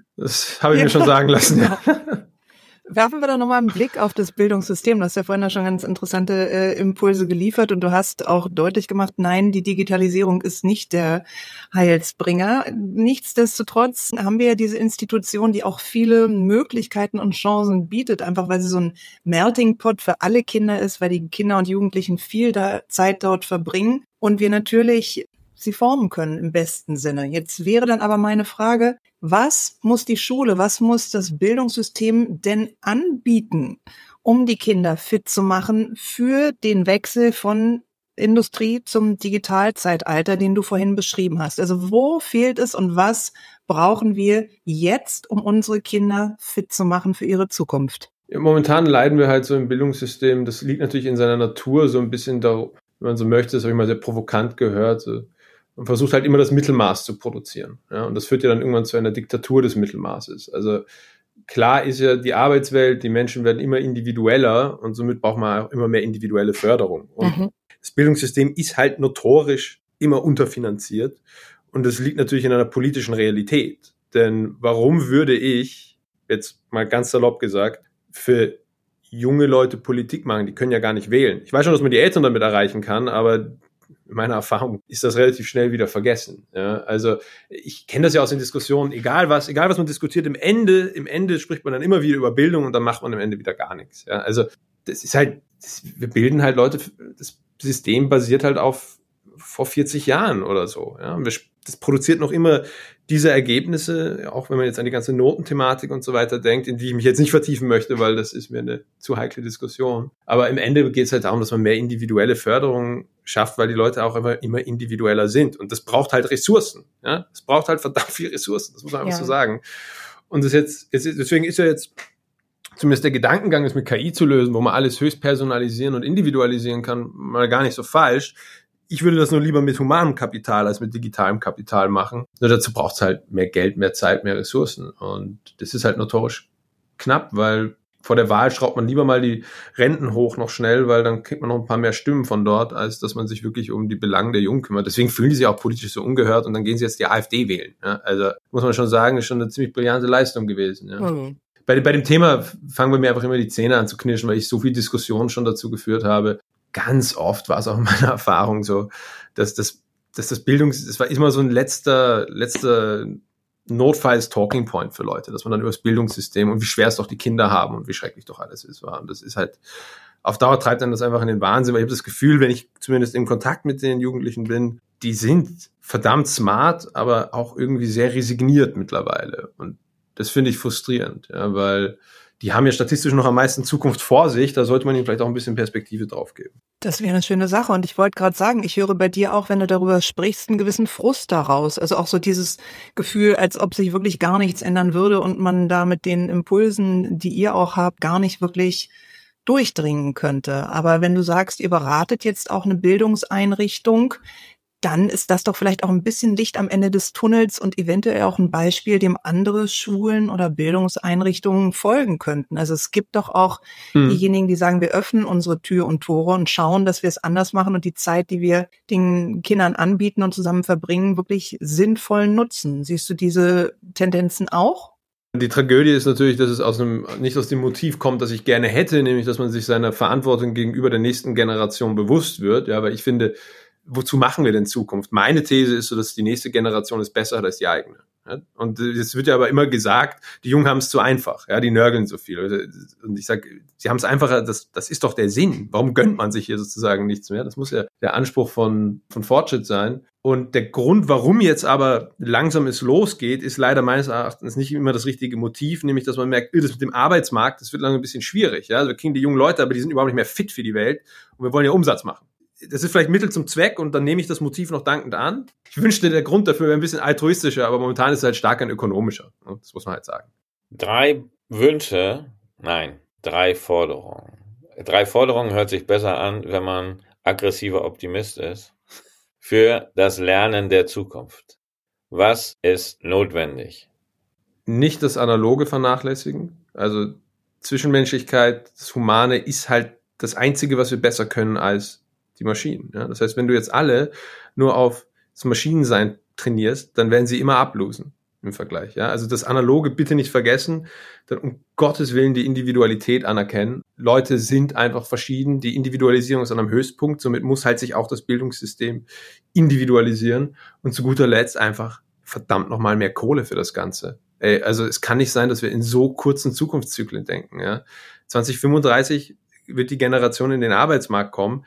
Das habe ich mir schon sagen lassen, ja. Werfen wir doch nochmal einen Blick auf das Bildungssystem. Du hast ja vorhin schon ganz interessante Impulse geliefert und du hast auch deutlich gemacht, nein, die Digitalisierung ist nicht der Heilsbringer. Nichtsdestotrotz haben wir ja diese Institution, die auch viele Möglichkeiten und Chancen bietet, einfach weil sie so ein Melting Pot für alle Kinder ist, weil die Kinder und Jugendlichen viel Zeit dort verbringen und wir natürlich sie formen können im besten Sinne. Jetzt wäre dann aber meine Frage, was muss die Schule, was muss das Bildungssystem denn anbieten, um die Kinder fit zu machen für den Wechsel von Industrie zum Digitalzeitalter, den du vorhin beschrieben hast? Also wo fehlt es und was brauchen wir jetzt, um unsere Kinder fit zu machen für ihre Zukunft? Ja, momentan leiden wir halt so im Bildungssystem, das liegt natürlich in seiner Natur so ein bisschen da, wenn man so möchte, das habe ich mal sehr provokant gehört, so. Man versucht halt immer das Mittelmaß zu produzieren. Ja? Und das führt ja dann irgendwann zu einer Diktatur des Mittelmaßes. Also klar ist ja die Arbeitswelt, die Menschen werden immer individueller und somit braucht man auch immer mehr individuelle Förderung. Und das Bildungssystem ist halt notorisch immer unterfinanziert und das liegt natürlich in einer politischen Realität. Denn warum würde ich, jetzt mal ganz salopp gesagt, für junge Leute Politik machen? Die können ja gar nicht wählen. Ich weiß schon, dass man die Eltern damit erreichen kann, aber in meiner Erfahrung ist das relativ schnell wieder vergessen. Ja, also ich kenne das ja aus den Diskussionen, egal was man diskutiert, im Ende spricht man dann immer wieder über Bildung und dann macht man am Ende wieder gar nichts. Ja, also das ist halt, wir bilden halt Leute, das System basiert halt auf vor 40 Jahren oder so. Ja, das produziert noch immer diese Ergebnisse, auch wenn man jetzt an die ganze Notenthematik und so weiter denkt, in die ich mich jetzt nicht vertiefen möchte, weil das ist mir eine zu heikle Diskussion. Aber im Ende geht es halt darum, dass man mehr individuelle Förderung schafft, weil die Leute auch immer individueller sind. Und das braucht halt Ressourcen. Ja? Es braucht halt verdammt viel Ressourcen, das muss man einfach so sagen. Und deswegen ist ja jetzt zumindest der Gedankengang, es mit KI zu lösen, wo man alles höchst personalisieren und individualisieren kann, mal gar nicht so falsch. Ich würde das nur lieber mit humanem Kapital als mit digitalem Kapital machen. Nur dazu braucht es halt mehr Geld, mehr Zeit, mehr Ressourcen. Und das ist halt notorisch knapp, weil vor der Wahl schraubt man lieber mal die Renten hoch noch schnell, weil dann kriegt man noch ein paar mehr Stimmen von dort, als dass man sich wirklich um die Belange der Jungen kümmert. Deswegen fühlen die sich auch politisch so ungehört und dann gehen sie jetzt die AfD wählen. Ja? Also muss man schon sagen, ist schon eine ziemlich brillante Leistung gewesen. Ja? Bei dem Thema fangen wir mir einfach immer die Zähne an zu knirschen, weil ich so viel Diskussion schon dazu geführt habe. Ganz oft war es auch in meiner Erfahrung so, dass das war immer so ein letzter Notfalls-Talking Point für Leute, dass man dann über das Bildungssystem und wie schwer es doch die Kinder haben und wie schrecklich doch alles ist. Und das ist halt, auf Dauer treibt dann das einfach in den Wahnsinn, weil ich habe das Gefühl, wenn ich zumindest im Kontakt mit den Jugendlichen bin, die sind verdammt smart, aber auch irgendwie sehr resigniert mittlerweile. Und das finde ich frustrierend, ja, weil die haben ja statistisch noch am meisten Zukunft vor sich, da sollte man ihnen vielleicht auch ein bisschen Perspektive drauf geben. Das wäre eine schöne Sache und ich wollte gerade sagen, ich höre bei dir auch, wenn du darüber sprichst, einen gewissen Frust daraus. Also auch so dieses Gefühl, als ob sich wirklich gar nichts ändern würde und man da mit den Impulsen, die ihr auch habt, gar nicht wirklich durchdringen könnte. Aber wenn du sagst, ihr beratet jetzt auch eine Bildungseinrichtung, dann ist das doch vielleicht auch ein bisschen Licht am Ende des Tunnels und eventuell auch ein Beispiel, dem andere Schulen oder Bildungseinrichtungen folgen könnten. Also es gibt doch auch diejenigen, die sagen, wir öffnen unsere Tür und Tore und schauen, dass wir es anders machen und die Zeit, die wir den Kindern anbieten und zusammen verbringen, wirklich sinnvoll nutzen. Siehst du diese Tendenzen auch? Die Tragödie ist natürlich, dass es nicht aus dem Motiv kommt, das ich gerne hätte, nämlich, dass man sich seiner Verantwortung gegenüber der nächsten Generation bewusst wird. Ja, aber ich finde, wozu machen wir denn Zukunft? Meine These ist so, dass die nächste Generation ist besser als die eigene. Ja? Und es wird ja aber immer gesagt, die Jungen haben es zu einfach, ja, die nörgeln so viel. Und ich sage, sie haben es einfacher, das ist doch der Sinn. Warum gönnt man sich hier sozusagen nichts mehr? Das muss ja der Anspruch von Fortschritt sein. Und der Grund, warum jetzt aber langsam es losgeht, ist leider meines Erachtens nicht immer das richtige Motiv, nämlich, dass man merkt, das mit dem Arbeitsmarkt, das wird langsam ein bisschen schwierig. Ja? Also wir kriegen die jungen Leute, aber die sind überhaupt nicht mehr fit für die Welt und wir wollen ja Umsatz machen. Das ist vielleicht Mittel zum Zweck und dann nehme ich das Motiv noch dankend an. Ich wünschte, der Grund dafür wäre ein bisschen altruistischer, aber momentan ist es halt stark ein ökonomischer. Das muss man halt sagen. 3 Forderungen. 3 Forderungen hört sich besser an, wenn man aggressiver Optimist ist. Für das Lernen der Zukunft. Was ist notwendig? Nicht das Analoge vernachlässigen. Also Zwischenmenschlichkeit, das Humane ist halt das Einzige, was wir besser können als die Maschinen. Ja? Das heißt, wenn du jetzt alle nur auf das Maschinensein trainierst, dann werden sie immer ablosen im Vergleich. Ja? Also das Analoge bitte nicht vergessen, dann um Gottes Willen die Individualität anerkennen. Leute sind einfach verschieden, die Individualisierung ist an einem Höchstpunkt, somit muss halt sich auch das Bildungssystem individualisieren und zu guter Letzt einfach verdammt nochmal mehr Kohle für das Ganze. Also es kann nicht sein, dass wir in so kurzen Zukunftszyklen denken. Ja? 2035 wird die Generation in den Arbeitsmarkt kommen,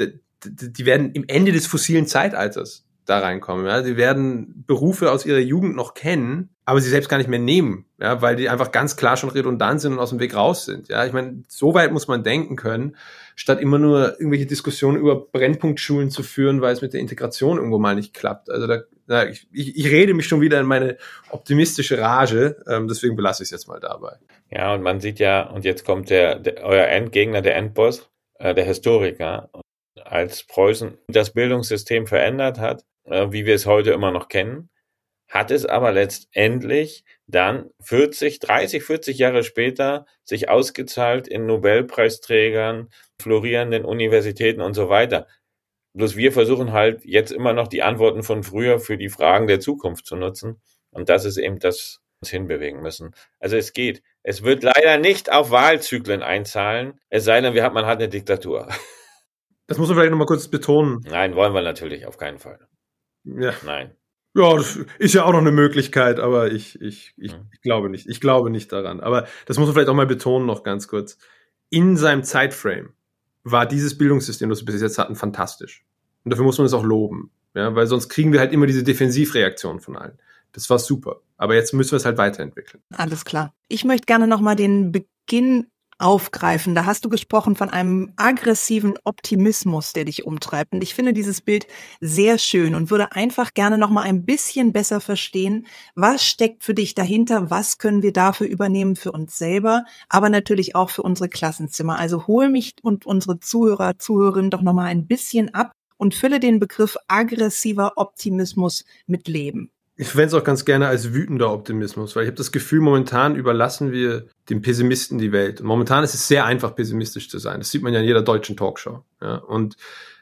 die werden im Ende des fossilen Zeitalters da reinkommen. Ja? Die werden Berufe aus ihrer Jugend noch kennen, aber sie selbst gar nicht mehr nehmen, ja? Weil die einfach ganz klar schon redundant sind und aus dem Weg raus sind. Ja? Ich meine, so weit muss man denken können, statt immer nur irgendwelche Diskussionen über Brennpunktschulen zu führen, weil es mit der Integration irgendwo mal nicht klappt. Also ich rede mich schon wieder in meine optimistische Rage, deswegen belasse ich es jetzt mal dabei. Ja, und man sieht ja, und jetzt kommt euer Endgegner, der Endboss, der Historiker, als Preußen das Bildungssystem verändert hat, wie wir es heute immer noch kennen, hat es aber letztendlich dann 30, 40 Jahre später sich ausgezahlt in Nobelpreisträgern, florierenden Universitäten und so weiter. Bloß wir versuchen halt jetzt immer noch die Antworten von früher für die Fragen der Zukunft zu nutzen. Und das ist eben das, was wir uns hinbewegen müssen. Also es geht. Es wird leider nicht auf Wahlzyklen einzahlen, es sei denn, man hat eine Diktatur. Das muss man vielleicht nochmal kurz betonen. Nein, wollen wir natürlich auf keinen Fall. Ja. Nein. Ja, das ist ja auch noch eine Möglichkeit, aber ich glaube nicht. Ich glaube nicht daran. Aber das muss man vielleicht auch mal betonen noch ganz kurz. In seinem Zeitframe war dieses Bildungssystem, das wir bis jetzt hatten, fantastisch. Und dafür muss man es auch loben. Ja, weil sonst kriegen wir halt immer diese Defensivreaktion von allen. Das war super. Aber jetzt müssen wir es halt weiterentwickeln. Alles klar. Ich möchte gerne nochmal den Beginn aufgreifen. Da hast du gesprochen von einem aggressiven Optimismus, der dich umtreibt. Und ich finde dieses Bild sehr schön und würde einfach gerne noch mal ein bisschen besser verstehen, was steckt für dich dahinter, was können wir dafür übernehmen für uns selber, aber natürlich auch für unsere Klassenzimmer. Also hol mich und unsere Zuhörer, Zuhörerinnen doch noch mal ein bisschen ab und fülle den Begriff aggressiver Optimismus mit Leben. Ich verwende es auch ganz gerne als wütender Optimismus, weil ich habe das Gefühl, momentan überlassen wir dem Pessimisten die Welt. Und momentan ist es sehr einfach, pessimistisch zu sein. Das sieht man ja in jeder deutschen Talkshow. Ja? Und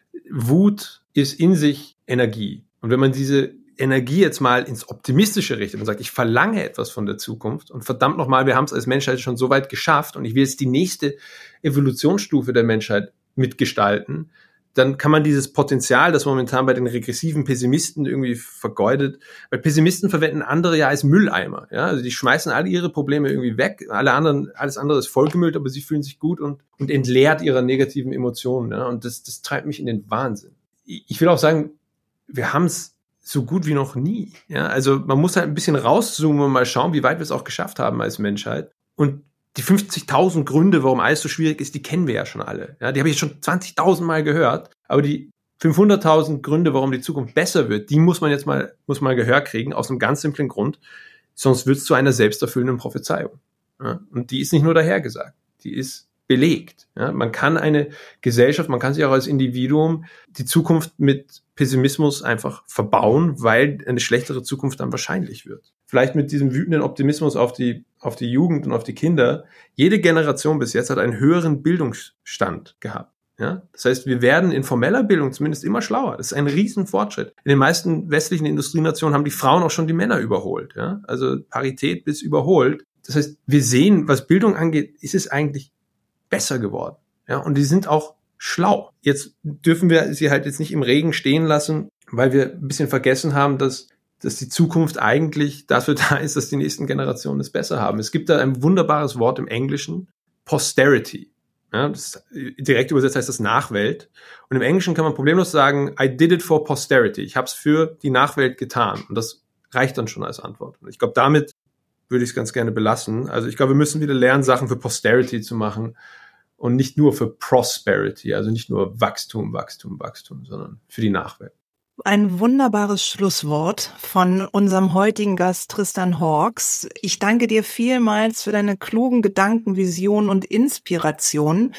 Wut ist in sich Energie. Und wenn man diese Energie jetzt mal ins Optimistische richtet und sagt, ich verlange etwas von der Zukunft und verdammt nochmal, wir haben es als Menschheit schon so weit geschafft und ich will jetzt die nächste Evolutionsstufe der Menschheit mitgestalten, dann kann man dieses Potenzial, das momentan bei den regressiven Pessimisten irgendwie vergeudet, weil Pessimisten verwenden andere ja als Mülleimer. Ja? Also die schmeißen alle ihre Probleme irgendwie weg, alles andere ist vollgemüllt, aber sie fühlen sich gut und entleert ihrer negativen Emotionen. Ja? Und das treibt mich in den Wahnsinn. Ich will auch sagen, wir haben es so gut wie noch nie. Ja? Also man muss halt ein bisschen rauszoomen und mal schauen, wie weit wir es auch geschafft haben als Menschheit. Und die 50.000 Gründe, warum alles so schwierig ist, die kennen wir ja schon alle. Ja, die habe ich schon 20.000 Mal gehört. Aber die 500.000 Gründe, warum die Zukunft besser wird, die muss man Gehör kriegen, aus einem ganz simplen Grund. Sonst wird es zu einer selbsterfüllenden Prophezeiung. Ja, und die ist nicht nur dahergesagt, die ist belegt. Ja, man kann eine Gesellschaft, man kann sich auch als Individuum die Zukunft mit Pessimismus einfach verbauen, weil eine schlechtere Zukunft dann wahrscheinlich wird. Vielleicht mit diesem wütenden Optimismus auf die Jugend und auf die Kinder. Jede Generation bis jetzt hat einen höheren Bildungsstand gehabt. Ja? Das heißt, wir werden in formeller Bildung zumindest immer schlauer. Das ist ein Riesenfortschritt. In den meisten westlichen Industrienationen haben die Frauen auch schon die Männer überholt. Ja? Also Parität bis überholt. Das heißt, wir sehen, was Bildung angeht, ist es eigentlich besser geworden. Ja? Und die sind auch schlau. Jetzt dürfen wir sie halt jetzt nicht im Regen stehen lassen, weil wir ein bisschen vergessen haben, dass die Zukunft eigentlich dafür da ist, dass die nächsten Generationen es besser haben. Es gibt da ein wunderbares Wort im Englischen, Posterity. Ja, direkt übersetzt heißt das Nachwelt. Und im Englischen kann man problemlos sagen, I did it for posterity. Ich habe es für die Nachwelt getan. Und das reicht dann schon als Antwort. Und ich glaube, damit würde ich es ganz gerne belassen. Also ich glaube, wir müssen wieder lernen, Sachen für Posterity zu machen und nicht nur für Prosperity, also nicht nur Wachstum, sondern für die Nachwelt. Ein wunderbares Schlusswort von unserem heutigen Gast Tristan Hawkes. Ich danke dir vielmals für deine klugen Gedanken, Visionen und Inspirationen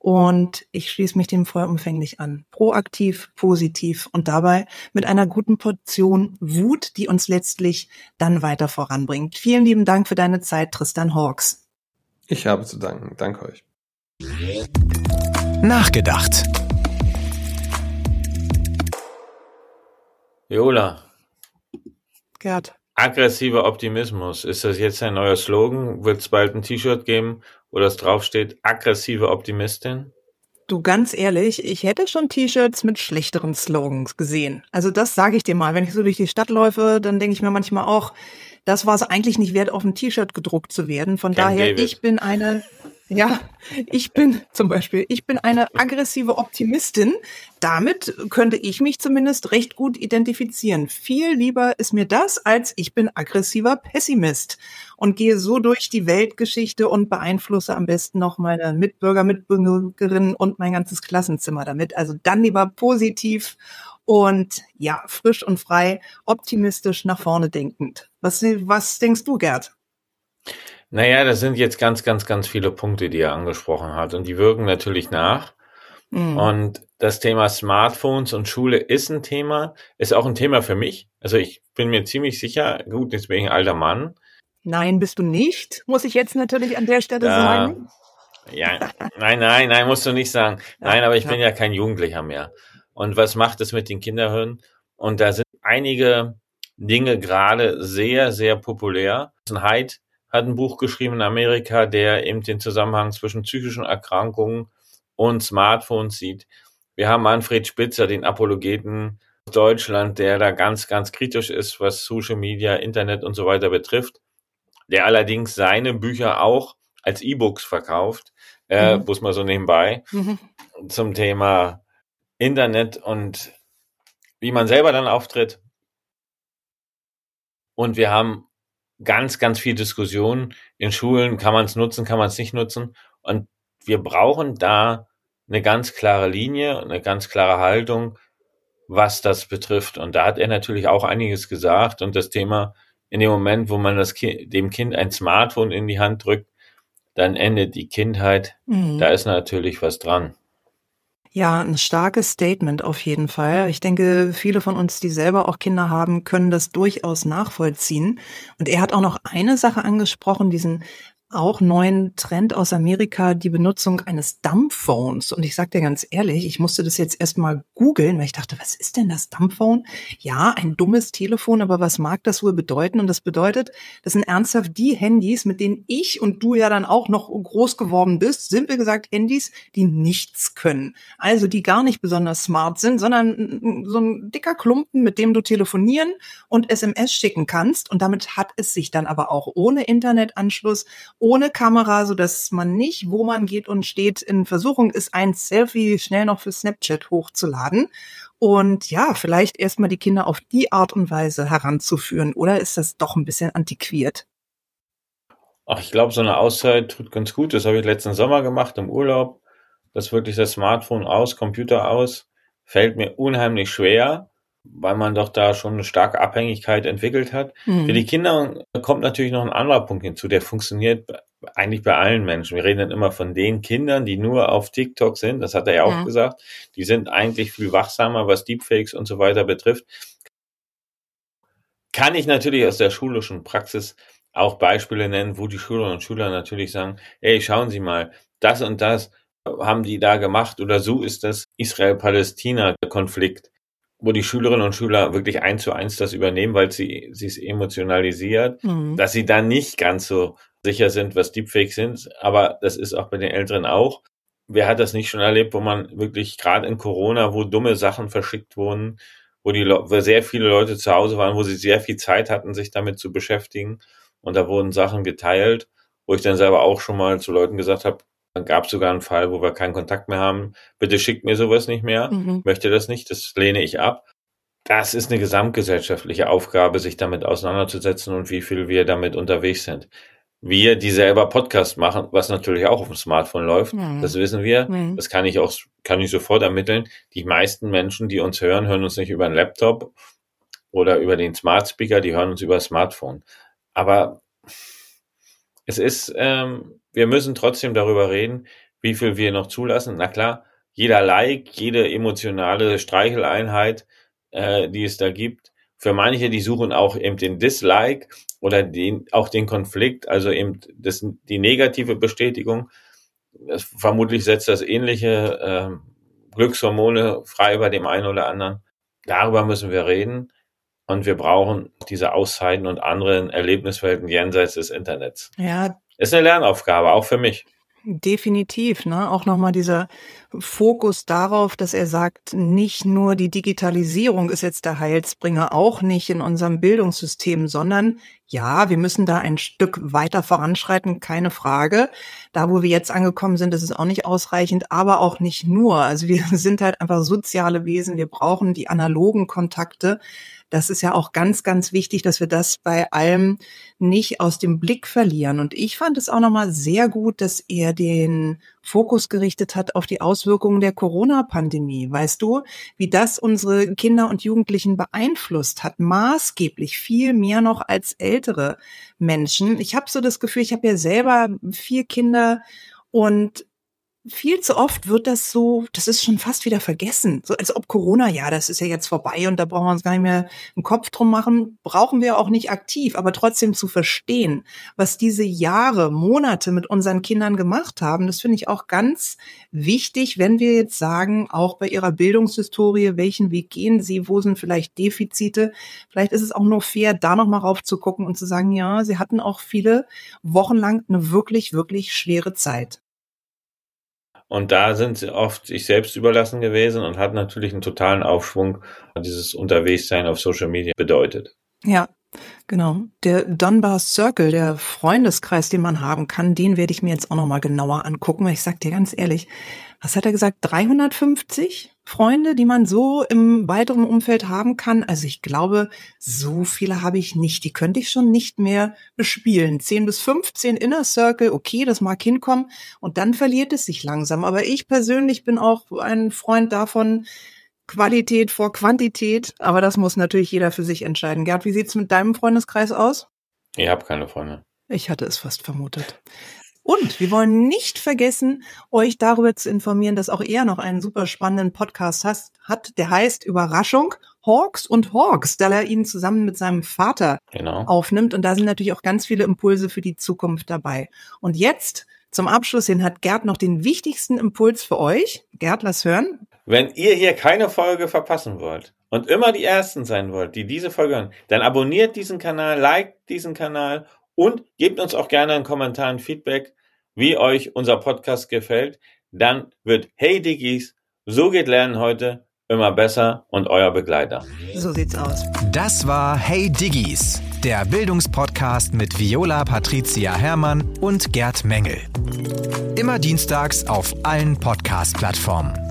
und ich schließe mich dem vollumfänglich an. Proaktiv, positiv und dabei mit einer guten Portion Wut, die uns letztlich dann weiter voranbringt. Vielen lieben Dank für deine Zeit, Tristan Hawkes. Ich habe zu danken. Danke euch. Nachgedacht. Viola. Gerd. Aggressiver Optimismus. Ist das jetzt ein neuer Slogan? Wird es bald ein T-Shirt geben, wo das draufsteht, aggressive Optimistin? Du, ganz ehrlich, ich hätte schon T-Shirts mit schlechteren Slogans gesehen. Also das sage ich dir mal. Wenn ich so durch die Stadt läufe, dann denke ich mir manchmal auch, das war es eigentlich nicht wert, auf ein T-Shirt gedruckt zu werden. Von Camp daher, David. ich bin eine aggressive Optimistin. Damit könnte ich mich zumindest recht gut identifizieren. Viel lieber ist mir das, als ich bin aggressiver Pessimist und gehe so durch die Weltgeschichte und beeinflusse am besten noch meine Mitbürger, Mitbürgerinnen und mein ganzes Klassenzimmer damit. Also dann lieber positiv und ja, frisch und frei, optimistisch nach vorne denkend. Was denkst du, Gerd? Naja, das sind jetzt ganz, ganz, ganz viele Punkte, die er angesprochen hat. Und die wirken natürlich nach. Und das Thema Smartphones und Schule ist ein Thema, ist auch ein Thema für mich. Also ich bin mir ziemlich sicher, gut, jetzt bin ich ein alter Mann. Nein, bist du nicht, muss ich jetzt natürlich an der Stelle sagen. Ja, nein, musst du nicht sagen. Nein, aber ich bin ja kein Jugendlicher mehr. Und was macht es mit den Kinderhirnen? Und da sind einige Dinge gerade sehr, sehr populär. Hyde hat ein Buch geschrieben in Amerika, der eben den Zusammenhang zwischen psychischen Erkrankungen und Smartphones sieht. Wir haben Manfred Spitzer, den Apologeten aus Deutschland, der da ganz, ganz kritisch ist, was Social Media, Internet und so weiter betrifft, der allerdings seine Bücher auch als E-Books verkauft, muss man so nebenbei, zum Thema Internet und wie man selber dann auftritt. Und wir haben ganz, ganz viel Diskussionen in Schulen. Kann man es nutzen, kann man es nicht nutzen? Und wir brauchen da eine ganz klare Linie, eine ganz klare Haltung, was das betrifft. Und da hat er natürlich auch einiges gesagt. Und das Thema, in dem Moment, wo man dem Kind ein Smartphone in die Hand drückt, dann endet die Kindheit. Da ist natürlich was dran. Ja, ein starkes Statement auf jeden Fall. Ich denke, viele von uns, die selber auch Kinder haben, können das durchaus nachvollziehen. Und er hat auch noch eine Sache angesprochen, diesen auch neuen Trend aus Amerika, die Benutzung eines Dumbphones. Und ich sag dir ganz ehrlich, ich musste das jetzt erstmal googeln, weil ich dachte, was ist denn das Dumbphone? Ja, ein dummes Telefon, aber was mag das wohl bedeuten? Und das bedeutet, das sind ernsthaft die Handys, mit denen ich und du ja dann auch noch groß geworden bist. Simpel gesagt Handys, die nichts können. Also die gar nicht besonders smart sind, sondern so ein dicker Klumpen, mit dem du telefonieren und SMS schicken kannst. Und damit hat es sich dann aber auch ohne Internetanschluss, ohne Kamera, so dass man nicht, wo man geht und steht, in Versuchung ist, ein Selfie schnell noch für Snapchat hochzuladen. Und ja, vielleicht erstmal die Kinder auf die Art und Weise heranzuführen. Oder ist das doch ein bisschen antiquiert? Ach, ich glaube, so eine Auszeit tut ganz gut. Das habe ich letzten Sommer gemacht im Urlaub. Das wirklich das Smartphone aus, Computer aus, fällt mir unheimlich schwer, weil man doch da schon eine starke Abhängigkeit entwickelt hat. Für die Kinder kommt natürlich noch ein anderer Punkt hinzu, der funktioniert eigentlich bei allen Menschen. Wir reden dann immer von den Kindern, die nur auf TikTok sind, das hat er ja auch gesagt. Die sind eigentlich viel wachsamer, was Deepfakes und so weiter betrifft. Kann ich natürlich aus der schulischen Praxis auch Beispiele nennen, wo die Schülerinnen und Schüler natürlich sagen, hey, schauen Sie mal, das und das haben die da gemacht oder so ist das Israel-Palästina-Konflikt, wo die Schülerinnen und Schüler wirklich 1:1 das übernehmen, weil sie es emotionalisiert, dass sie da nicht ganz so sicher sind, was Deepfakes sind, aber das ist auch bei den Älteren auch. Wer hat das nicht schon erlebt, wo man wirklich gerade in Corona, wo dumme Sachen verschickt wurden, wo sehr viele Leute zu Hause waren, wo sie sehr viel Zeit hatten, sich damit zu beschäftigen und da wurden Sachen geteilt, wo ich dann selber auch schon mal zu Leuten gesagt habe, dann gab es sogar einen Fall, wo wir keinen Kontakt mehr haben. Bitte schickt mir sowas nicht mehr. Möchte das nicht. Das lehne ich ab. Das ist eine gesamtgesellschaftliche Aufgabe, sich damit auseinanderzusetzen und wie viel wir damit unterwegs sind. Wir, die selber Podcast machen, was natürlich auch auf dem Smartphone läuft, das wissen wir. Das kann ich sofort ermitteln. Die meisten Menschen, die uns hören uns nicht über einen Laptop oder über den Smart Speaker, die hören uns über das Smartphone. Aber es ist, wir müssen trotzdem darüber reden, wie viel wir noch zulassen. Na klar, jeder Like, jede emotionale Streicheleinheit, die es da gibt. Für manche, die suchen auch eben den Dislike oder auch den Konflikt, also eben die negative Bestätigung. Vermutlich setzt das ähnliche Glückshormone frei bei dem einen oder anderen. Darüber müssen wir reden. Und wir brauchen diese Auszeiten und anderen Erlebniswelten jenseits des Internets. Ja. Ist eine Lernaufgabe, auch für mich. Definitiv, ne? Auch nochmal dieser Fokus darauf, dass er sagt, nicht nur die Digitalisierung ist jetzt der Heilsbringer, auch nicht in unserem Bildungssystem, sondern ja, wir müssen da ein Stück weiter voranschreiten, keine Frage. Da, wo wir jetzt angekommen sind, ist es auch nicht ausreichend, aber auch nicht nur. Also wir sind halt einfach soziale Wesen, wir brauchen die analogen Kontakte. Das ist ja auch ganz, ganz wichtig, dass wir das bei allem nicht aus dem Blick verlieren. Und ich fand es auch nochmal sehr gut, dass er den Fokus gerichtet hat auf die Auswirkungen der Corona-Pandemie. Weißt du, wie das unsere Kinder und Jugendlichen beeinflusst hat, maßgeblich, viel mehr noch als ältere Menschen. Ich habe so das Gefühl, ich habe ja selber 4 Kinder und viel zu oft wird das so, das ist schon fast wieder vergessen. So als ob Corona, ja, das ist ja jetzt vorbei und da brauchen wir uns gar nicht mehr einen Kopf drum machen. Brauchen wir auch nicht aktiv, aber trotzdem zu verstehen, was diese Jahre, Monate mit unseren Kindern gemacht haben, das finde ich auch ganz wichtig, wenn wir jetzt sagen, auch bei ihrer Bildungshistorie, welchen Weg gehen sie, wo sind vielleicht Defizite. Vielleicht ist es auch nur fair, da nochmal rauf zu gucken und zu sagen, ja, sie hatten auch viele Wochen lang eine wirklich, wirklich schwere Zeit. Und da sind sie oft sich selbst überlassen gewesen und hat natürlich einen totalen Aufschwung, dieses Unterwegssein auf Social Media bedeutet. Ja, genau. Der Dunbar Circle, der Freundeskreis, den man haben kann, den werde ich mir jetzt auch nochmal genauer angucken, weil ich sag dir ganz ehrlich, was hat er gesagt, 350? Freunde, die man so im weiteren Umfeld haben kann? Also ich glaube, so viele habe ich nicht. Die könnte ich schon nicht mehr bespielen. 10 bis 15 Inner Circle, okay, das mag hinkommen. Und dann verliert es sich langsam. Aber ich persönlich bin auch ein Freund davon, Qualität vor Quantität. Aber das muss natürlich jeder für sich entscheiden. Gerd, wie sieht's mit deinem Freundeskreis aus? Ich habe keine Freunde. Ich hatte es fast vermutet. Und wir wollen nicht vergessen, euch darüber zu informieren, dass auch er noch einen super spannenden Podcast hat, der heißt Überraschung, Hawks und Hawks, da er ihn zusammen mit seinem Vater aufnimmt. Und da sind natürlich auch ganz viele Impulse für die Zukunft dabei. Und jetzt zum Abschluss hin hat Gerd noch den wichtigsten Impuls für euch. Gerd, lass hören. Wenn ihr hier keine Folge verpassen wollt und immer die Ersten sein wollt, die diese Folge hören, dann abonniert diesen Kanal, liked diesen Kanal und gebt uns auch gerne einen Kommentar, ein Feedback, wie euch unser Podcast gefällt. Dann wird Hey Diggis, so geht Lernen heute immer besser und euer Begleiter. So sieht's aus. Das war Hey Diggis, der Bildungspodcast mit Viola Patricia Hermann und Gerd Mengel. Immer dienstags auf allen Podcast-Plattformen.